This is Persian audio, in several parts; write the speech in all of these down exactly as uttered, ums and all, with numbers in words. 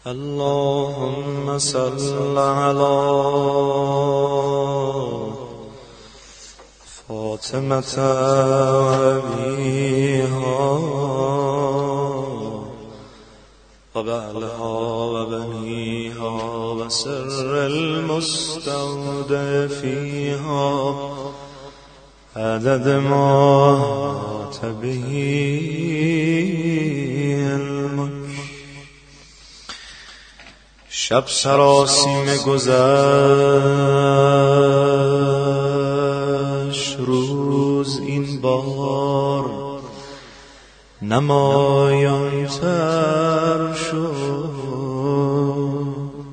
اللهم صل على فاطمة وأبيها وبعلها وبنيها وسر المستودع فيها عدد ما مات به الملك. شب سراسیم گذشت، روز این بار نمایان تر شد.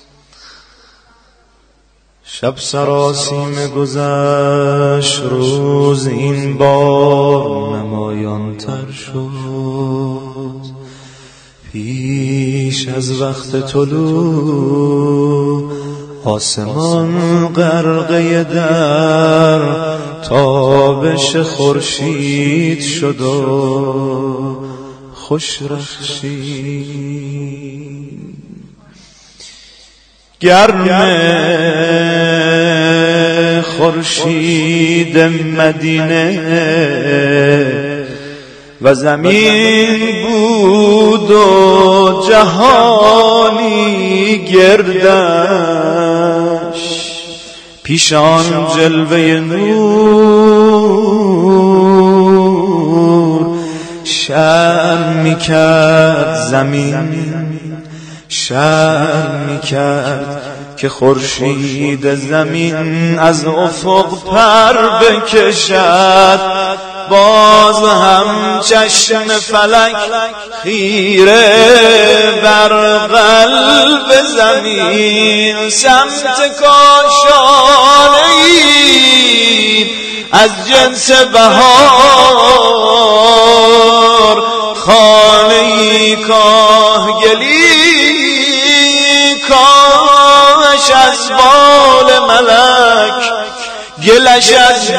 شب سراسیم گذشت، روز این بار نمایان تر شد. پیش از وقت طلوع آسمان غرقه در تابش خورشید شد و خوش رخشید. گرم خورشید مدینه و زمین بود و جهانی گردش. پیش آن جلوه نور شرم میکرد زمین، شرم میکرد که خورشید زمین از افق پر بکشد. باز هم چشم فلک خیره بر قلب زمین. سمت کاشانه‌ای از جنس بهار، خانه‌ای کاهگلی کاش از بال ملک، گلش از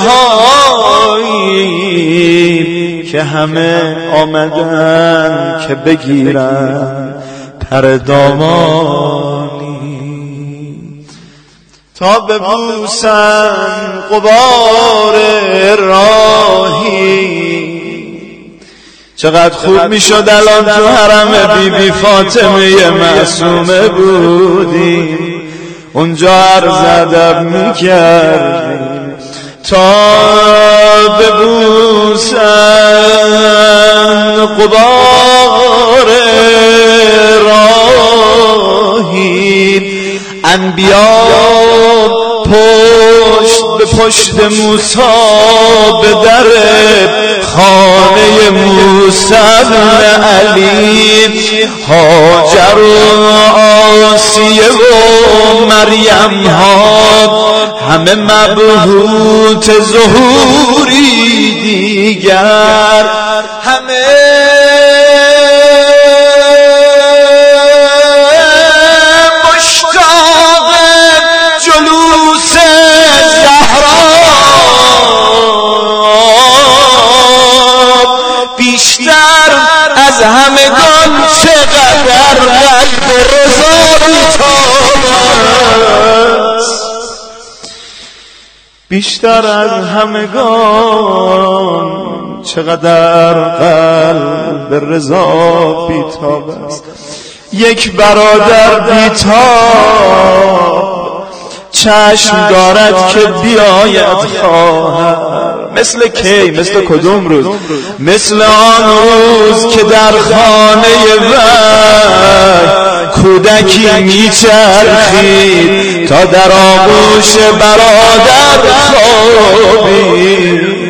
دلهایی که همه آمدن که بگیرن پر دامانی تا ببوسن غبار راهی. چقدر خوب میشد الان تو حرم بی بی فاطمه معصومه بودیم، اونجا عرض ادب میکردیم تا ببوسن غبار راهی. انبیا پشت به پشت موسی به در خانه موسی بن علی، هاجر و آسیه و مریم ها همه مبهوت ظهوری دیگر، همه مشتاق جلوس زهرا. بیشتر از همگان چقدر قلب رضا بی‌تابست، بیشتر از همگان چقدر قلب رضا بی‌تاب است. یک برادر بی‌تاب چشم دارد که بیاید خواهر. مثل کی؟ مثل کدوم روز؟ مثل آن روز که در خانه وی کودکی میچرخید تا در آغوش برادر خوابید.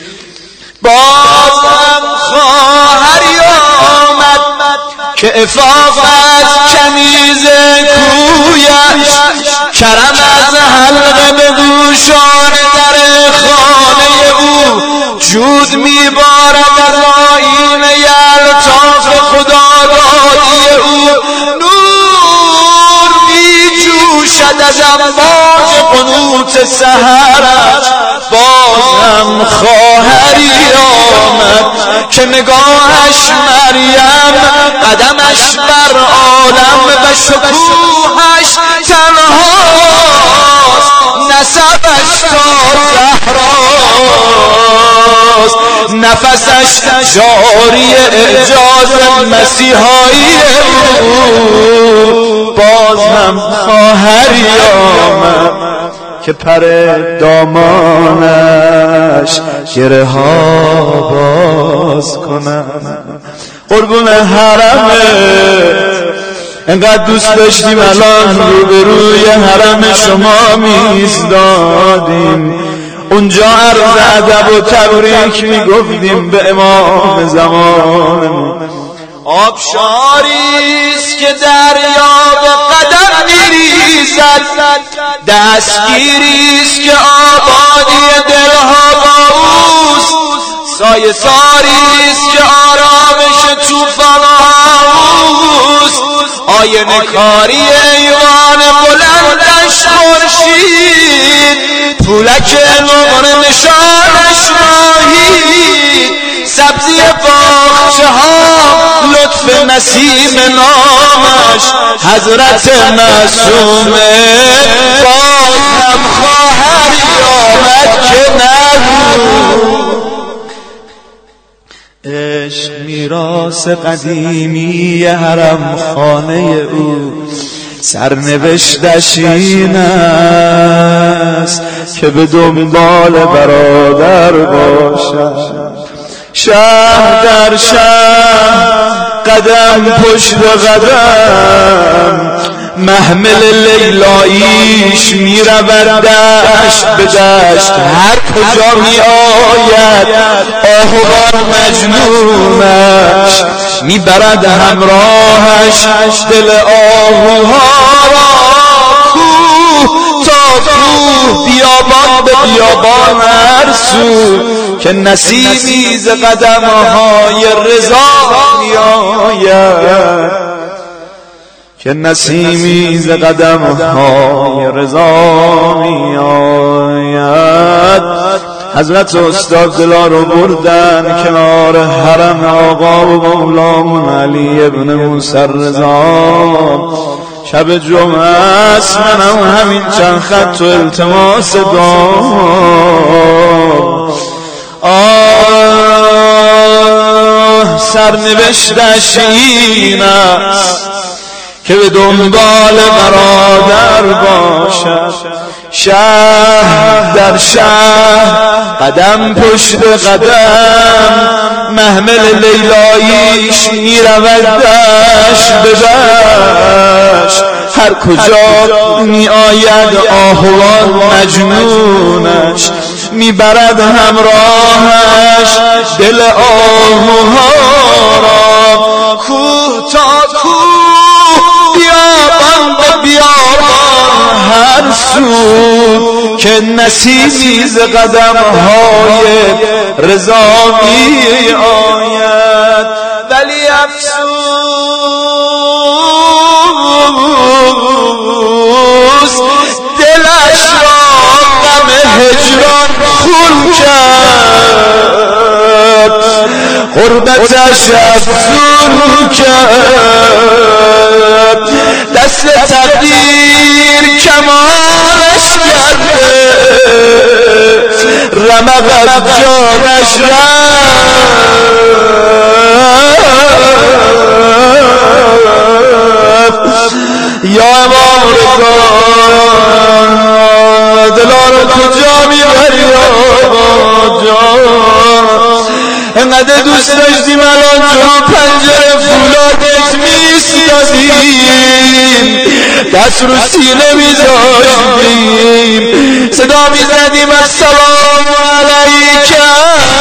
بازم خواهری آمد که عفاف از کنیز کویش، کرم از حلقه به گوشان در خانه او، جود میبارد از آیینه الطاف خدادادی او، نور میجوشد از امواج قنوت سحرش. بازم خواهری آمد که نگاهش مریم، قدمش بر آل شکوهش تنهاست، نسبش تا زهراست، نفسش جاری اعجاز مسیحایی او، باز هم خواهری آمد که پر دامانش گره ها باز کنم. قربون حرمت انقدر دوست داشتیم، الان روبروی حرم شما میزدادیم، اونجا عرض ادب و تبریک میگفتیم به امام زمانمون. آبشاریست که دریا به قدم میریزد، دستگیریست که آبادی دلها با اوست، سایه ساریست که آرامش طوفان‌هاست، آینه کاری ایوان بلندش خورشید، پولک نقر نشانش ماهی، سبزی باغچه ها لطف نسیم نامش، حضرت معصومه باز هم خواهری آمد که نگو. عشق میراث قدیمی حرم خانه او، سرنوشتش این است که به دنبال برادر باشد، شهر در شهر قدم پشت قدم، محمل لیلاییش می رود دشت به دشت، هر کجا می آید آهوان مجنونش، می برد همراهش دل آهوها را، کوه تا کوه، بیابان به بیابان هر سو، که نسیمی ز قدمهای رضا می آید، که نسیمی ز قدمهای رضا می آید. حضرت استاد دلا رو بردن کنار حرم آقا و مولامون علی ابن موسی رضا، شب جمعه است، منم همین چند خط و التماس دارم. آه سرنوشتش این است که به دنبال برادر باشد، شهر در شهر قدم پشت قدم، محمل لیلاییش می رود دشت به دشت، هر کجا می آید آهوان مجنونش، می برد همراهش دل آهوها را، کوه تا کوه، بیابان به بیابان هر سو، که نسیمی ز قدمهای رضا می آید. ولی افسوس دلش را غم هجران خون کرد، غربتش افزون کرد، دست تقدیر کمالش کرده، رمق از جانش رفت. یا امام رضا دلارو کجا میبری آقا جان، انقدر دوست داشتیم الان جلو پنجره فولادت میستادیم، دست رو سینه میذاشتیم، صدا میزدیم السلام علیکم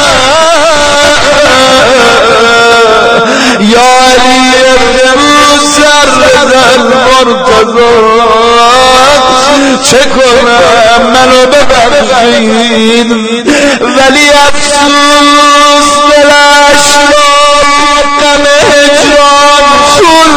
یا علی ابن موسی المرتضی، چه کنم منو ببخشید. ولی افسوس دلش را غم هجران خون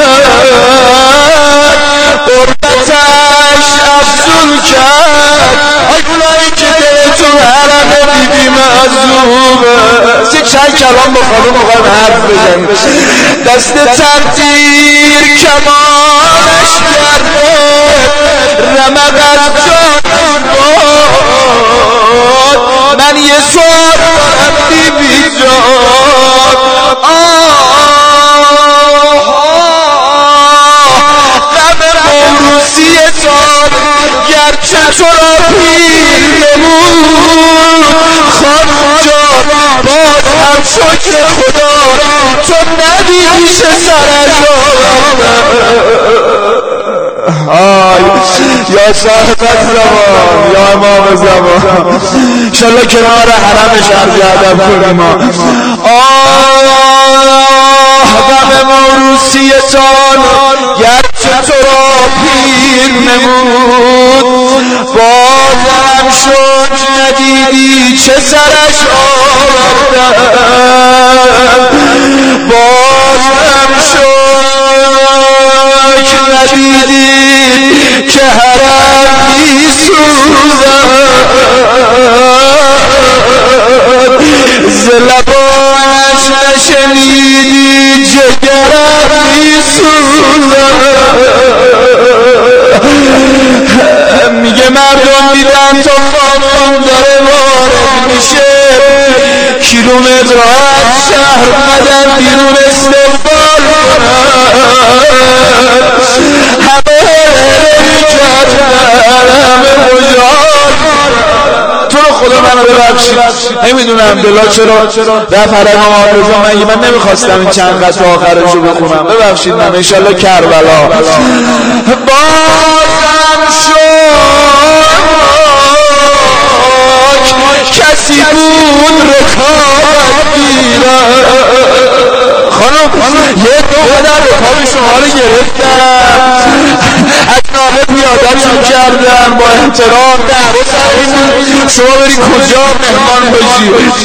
کرد، غربتش افزون کرد. ای گلایی که دل تو حرم بیبی معصومه، چند کلام با خانم مقایم حرف بزنیم. دست تقدیر کمانش کرده رمق از جان باد. من یه سوال دارم بی بی جان، غم موروثی تان گرچه تو را پیر نمود خانم جان باز هم شکر خدا تو ندیدی چه سرش آی یا صاحب زمان یا امام زمان انشالله کنار حرمش عرض ادب کنیم. آه غم موروثی تان گرچه تو را پیر نمود بازم شد ندیدی چه سرش آوردن. بازم شد ندیدی که حرم میسوزد ز لبانش نشنیدی جگرم میسوزد. میگه مردم دیدن تا خانم داره وارد میشه کیلومتر از شهر مدن بیرون استقبال کنن. همه تو رو خدا منو ببخشید نمیدونم بلا چرا رفت حرم آرزو من من نمیخواستم این چند قطع آخرش رو بخونم ببخشید من انشالله کربلا. بازم شد کسی بود رکابت گیرم. خانم یه دو قدر رکاب شما رو گرفتم از نامه پیاده‌تون کردم با احترام دعوا سرتون شما بری کجا مهمان باشی.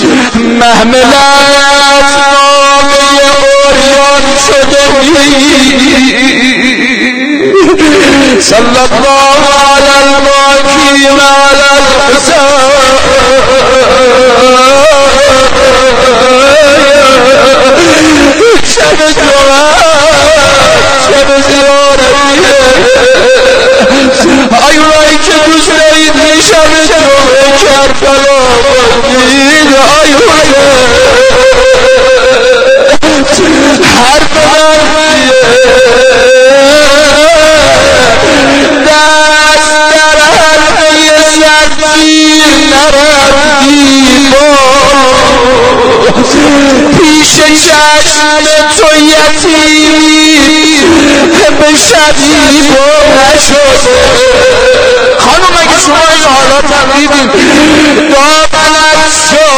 محملت نامه اوریان شده صلی الله علی الماکی و علی الحسین شب جمعه شب زیارتیه آی اونایی که دوست دارید این شب جمعه کربلا بردید آی اونه حرف منفیه دست در حرفه سردگیر نرفتی پیش چشم تو یتیمی به شبیب نشده. خانم اگه شما این حالات هم دیدین دامن از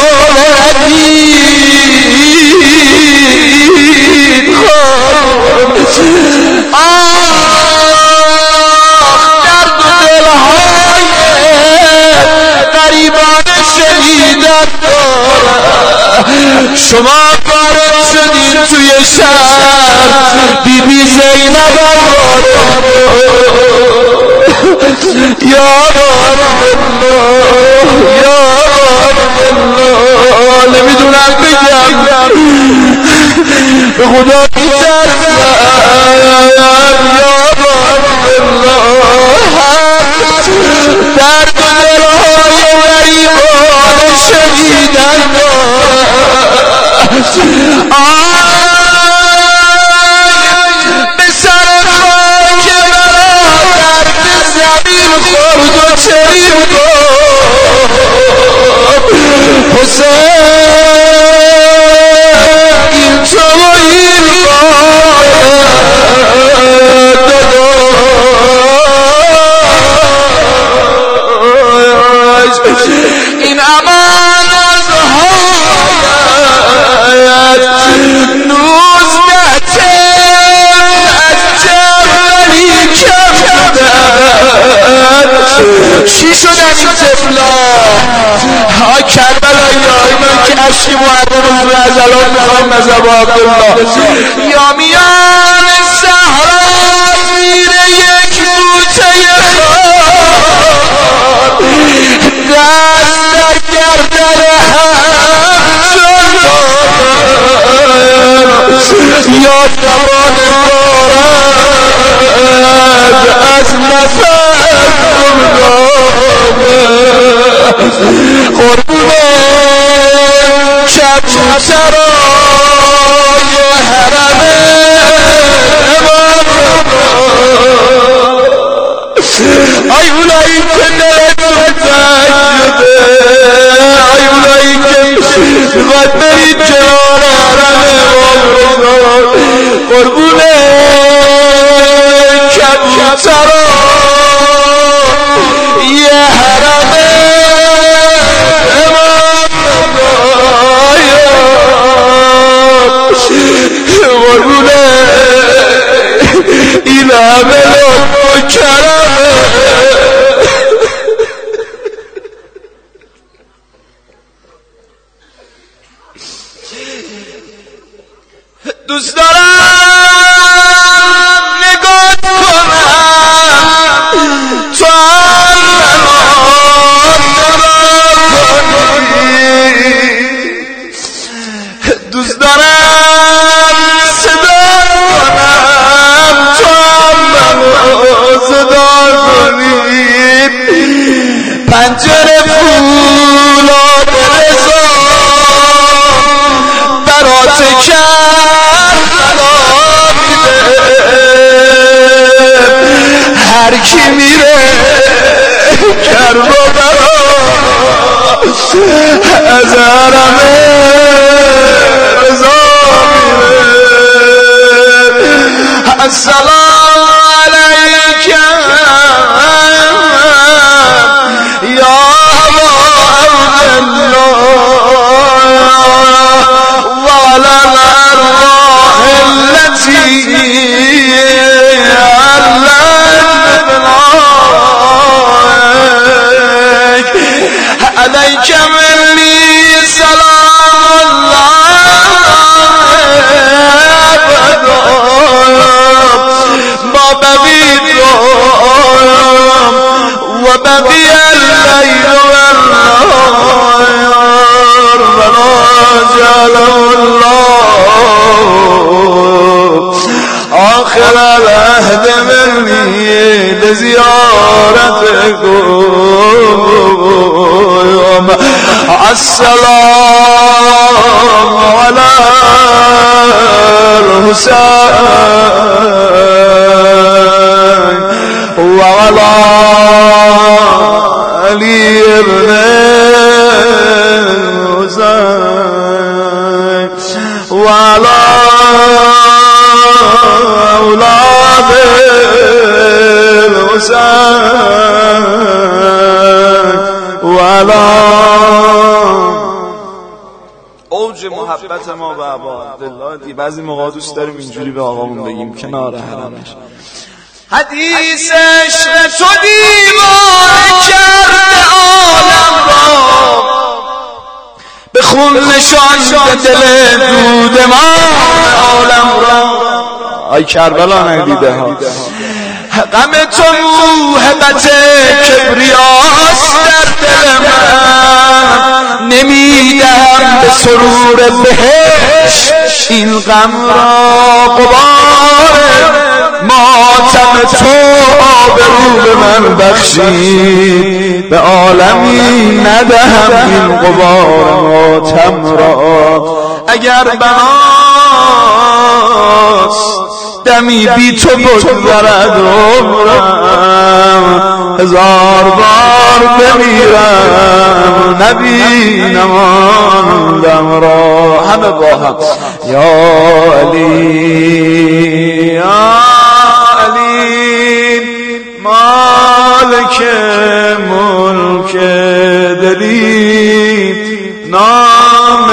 شاهدید خانم آه درد و دلهای غریبان شنیدن دارم. شما وارد شدین توی شهر بی بی زینب یا رب الله یا رب الله نمیدونم بگم به خدا میترسم یا رب الله درد و دلهای غریبان شنیدن به سر خاک برادر به زمین خورد و چریم گفت حسین این تو و این باید این امان از هایت نوزده تن از جوانی کم دن چی شدن این طفلا ها کربلایی های من که عشقی معدن حضور ازلان میخوایم نظر با عبدالله یا میان صحرا زیر یک بوته خار دست در گردن هم جلو یا زمان دارد از نفس قربون کبوترای حرم ای اولایی که دلتون تنگ شده، ای اولایی که باید برید کنار حرم قربون کبوترای حرم قربون این همه لطف و کرمه. دوست دارم نگاه کنم تو هم نگاه کنی، دوست دارم صدا کنم تو هم صدا کنی، پنجره فولاد رضا برات کرد هر کی میره کربلا از حرم رضا میره. السلام علیکم یا ابا عبدالله وعلى الأرواح التي عليك مني سلام الله ما بقيت وبقي الليل والنهار وما جعله الله آخر العهد مني لزيارتكم. السلام على الحسين وعلى علي بن الحسين وعلى أولاد الحسين وعلى اوج محبت ما به ابا عبدالله. بعضی موقع دوست داریم اینجوری به آقامون بگیم کنار حرمش. حدیث عشق تو دیوانه کرده عالم را، به خون نشانده دل دود ما عالم را. ای کربلا ندیده ها غم تو موهبت کبریاست در دل من، نمیدم به سرور بهشت این غم را غبار ماتم تو آبرو به من بخشید، به عالمی ندهم این غبار ماتم را. اگر بناست دمی بی تو بگذرد عمرم، هزار بار بمیرم نبینم آن دم را. همه با هم یا علی یا علی مالک ملک دلی، نام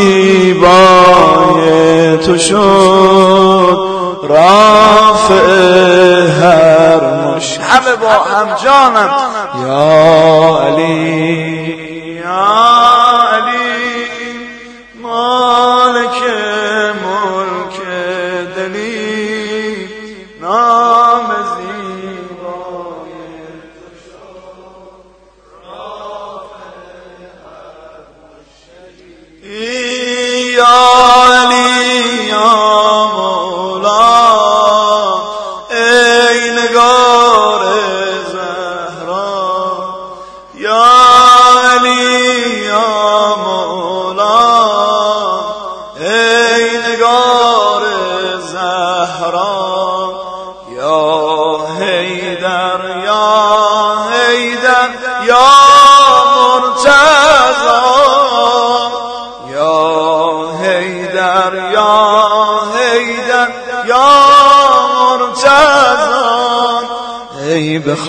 زیبای تو شد رافع هر مش. همه با هم جانم یا علی یا علی مالک ملک دلی، نام زیبای تو شد رافع هر مشکلی. یا علی یا زهرا یا حیدر یا حیدر یا مرتضی یا حیدر یا حیدر یا مرتضی ای به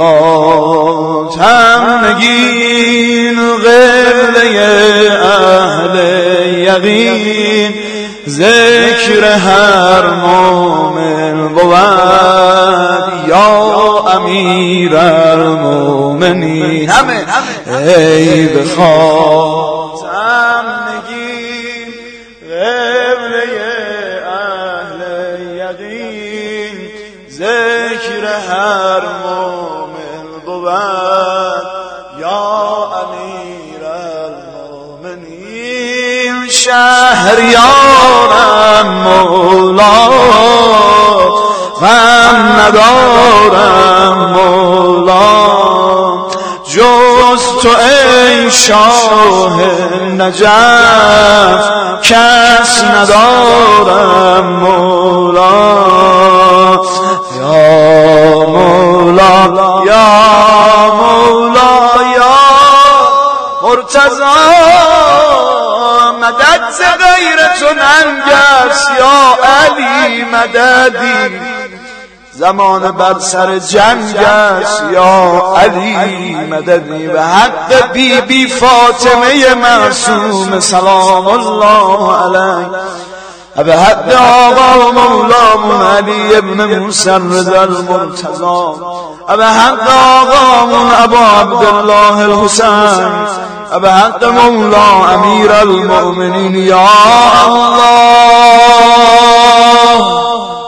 خاتم نگین قبله اهل یقین ذکر هر مومن بود یا امیر المومنین ای به خاتم نگین قبله اهل یقین ذکر هر مومن بود یا امیر المومنین شهریارم مولا من ندارم مولا جز تو ای شاه نجف کس ندارم مولا یا مولا یا مولا یا مرتضی مدد غیر تو ننگست یا علی مددی زمان بر سر جنگ است یا علی مددی به حق بی بی فاطمه معصوم سلام الله علیه به حق آقا مولامون علی ابن موسی رضا المرتضی به حق آقامون ابا عبدالله الحسین به حق مولا امیر المؤمنین یا الله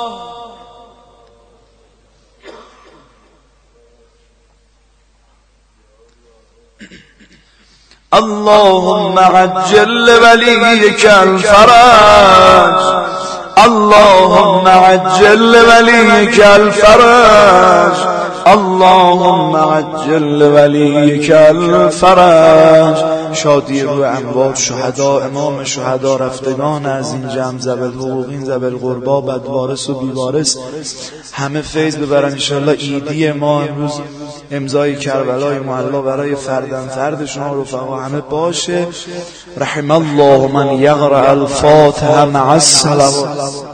اللهم عجل وليك الفرج اللهم عجل وليك الفرج اللهم عجل وليك الفرج شادی روی انوار شهدا امام شهدا رفتگان از این جمع ذوی حقوقین ذوی القربا بدوارث و بیوارث همه فیض ببرن انشالله. عیدی ما امروز امضای کربلای معلا برای فردن فرد شما رفقا همه باشه. رحم الله من یقرأ الفاتحه مع الصلوات.